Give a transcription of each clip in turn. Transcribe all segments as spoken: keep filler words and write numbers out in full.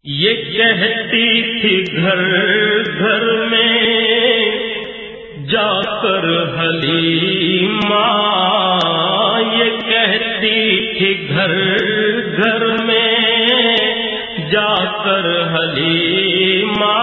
یہ کہتی تھی گھر گھر میں جا کر حلیمہ، یہ کہتی تھی گھر گھر میں جا کر حلیمہ،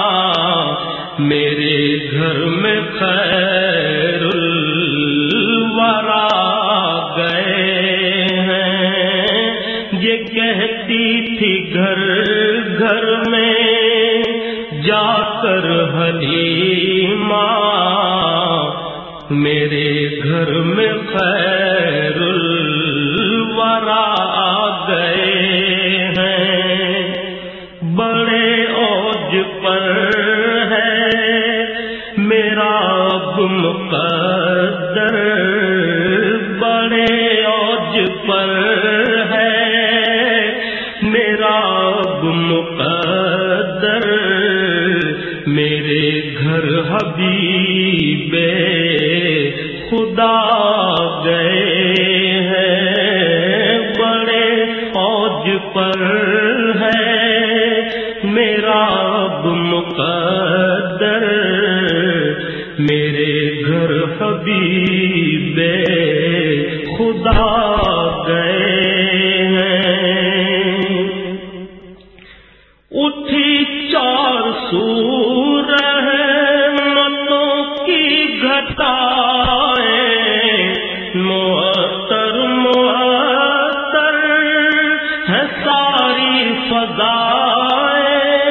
میرے گھر میں خیر الورا گئے ہیں۔ یہ کہتی تھی گھر گھر میں جا کر حلیمہ، میرے گھر میں خیر الورا گئے ہیں۔ بڑے اوج پر ہے میرا اب مقدر، بڑے اوج پر ہے میرا اب مقدر، میرے گھر حبیب خدا گئے ہیں۔ بڑے اوج پر ہے میرا اب مقدر، میرے گھر حبیب خدا گئے ہیں۔ اٹھی چار سو رحمتوں کی گھٹائیں، معطر معطر ہے ساری فضائیں،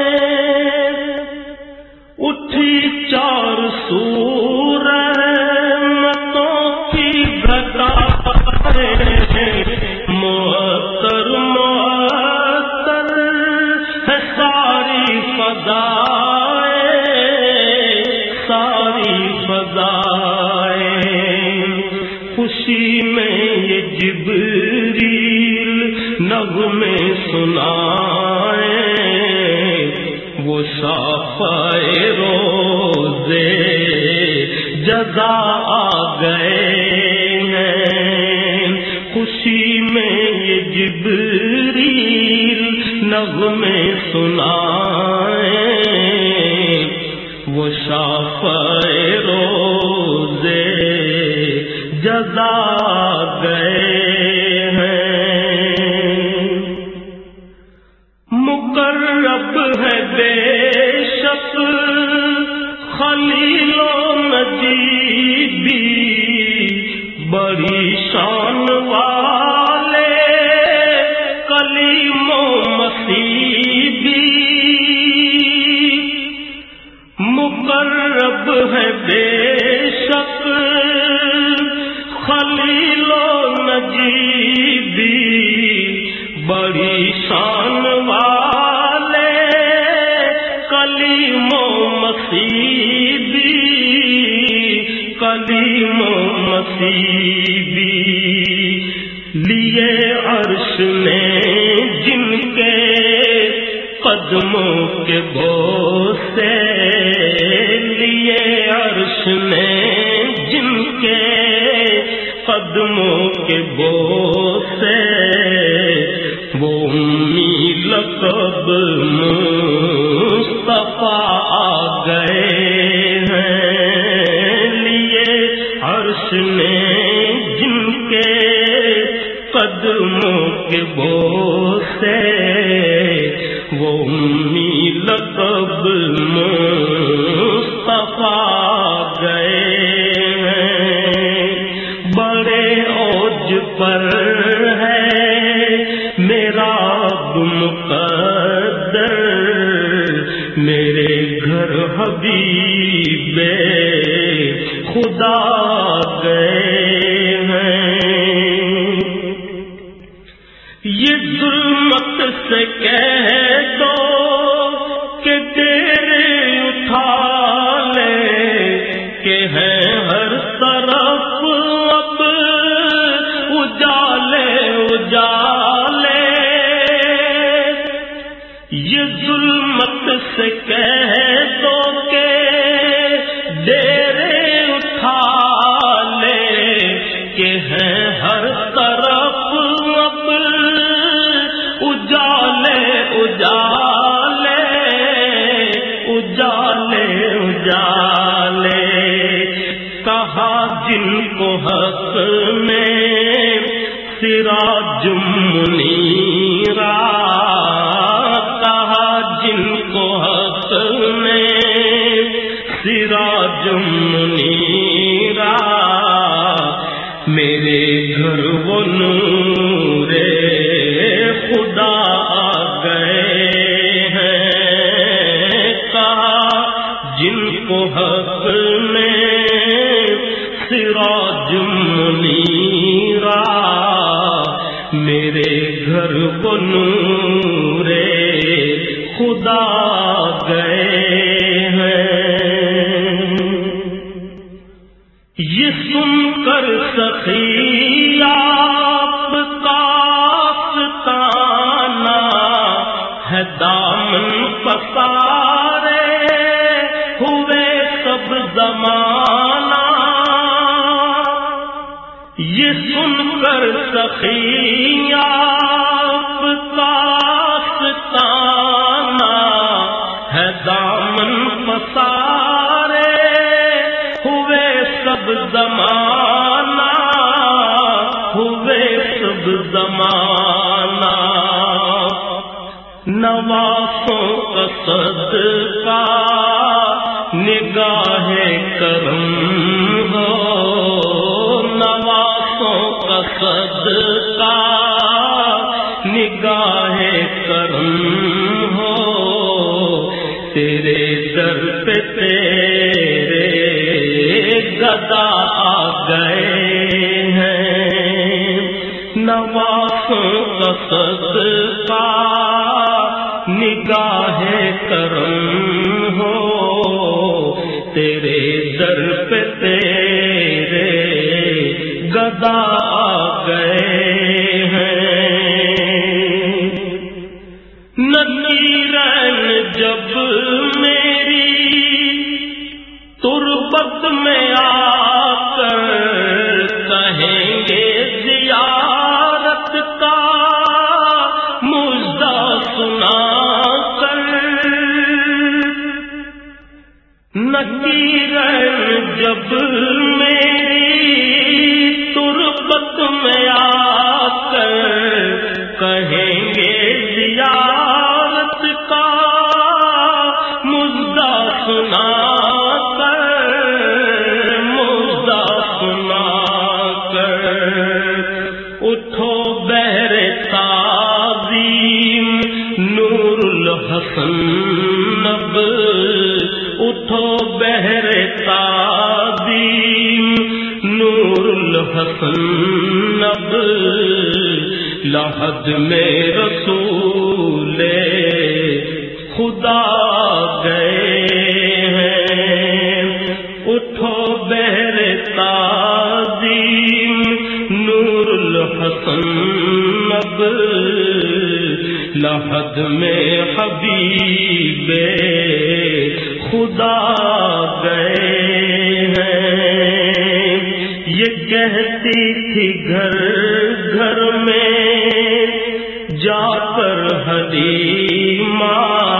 اٹھی چار سو رحمتوں کی گھٹائیں، معطر معطر ہے ساری فضائیں، ساری فضائیں۔ خوشی میں یہ جبریل نغمے سنائیں، وہ صافائے روزے جزا آ گئے ہیں۔ خوشی میں یہ جبریل نغمے سنائیں، وہ شافعِ روزے جزا گئے ہیں۔ مقرب ہے بے شک خلیل و نجیبی، بڑی شان والے کلیم و مسیبی، مقرب ہے بے شک خلیل و نجیبی، بڑی شان والے کلیم و مسیبی، کلیم و مسیبی۔ لیے عرش نے جن کے قدموں کے بوسے، لیے عرش نے جن کے قدموں کے بوسے، وہ امی لقب مصطفیٰ آ گئے ہیں۔ لیے عرش نے جن کے قدموں کے بوسے، وہ امی لقب مصطفیٰ گئے ہیں۔ بڑے اوج پر ہے میرا اب مقدر، میرے گھر حبیب خدا گئے ہیں۔ یہ ظلمت سے کہہ دو کہ ڈیرے اٹھا لے، کہ ہے ہر طرف اب اجالے اجالے، یہ ظلمت سے کہہ دو کہ ڈیرے اٹھا لے، کہ ہے ہر طرف اب اجالے اجالے جن کو حق میں سراج منیرا، کہا جن کو حق میں سراج منیرا، میرے گھر وہ نور خدا آ گئے ہیں، کہا جن کو حق میں سراج منیرا، میرے گھر وہ نور خدا گئے ہیں۔ یہ سن کر سخی آپ کا ستانا ہے، دامن پسارے ہوئے سب زمانہ، یہ سن کر سخی آپ کا ستانا ہے، دامن پسارے ہوئے سب زمانہ، ہوئے سب زمانہ، نواسوں کا صدقہ نگاہ کرم ہو، نواسوں کا صدقہ نگاہ کرم ہو، تیرے در پہ تیرے گدا آ گئے ہیں، نواسوں کا صدقہ نگاہ کرم ہو، تیرے در پہ تیرے گدا آ گئے ہیں۔ نکیرن جب میری تربت میں آ کر کہیں گے زیارت کا مژدہ سنا کر، نکیرن جب میری تربت میں آ کر کہیں گے زیارت کا مژدہ سنا کر، مژدہ سنا کر، اٹھو بہر تعظیم نور الحسن اب، اٹھو بہر تعظیم نور الحسن اب، لحد میں رسول خدا گئے ہیں، اٹھو بہر تعظیم نور الحسن اب، لحد میں حبیب خدا گئے ہیں۔ یہ کہتی تھی گھر گھر میں جا کر حلیمہ،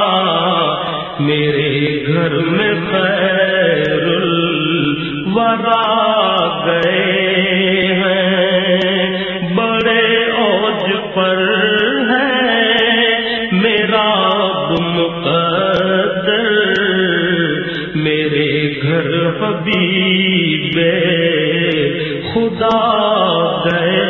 میرے گھر میں خیر الورا گئے ہیں، بڑے اوج پر ہے میرا مقدر، میرے گھر حبیب خدا گئے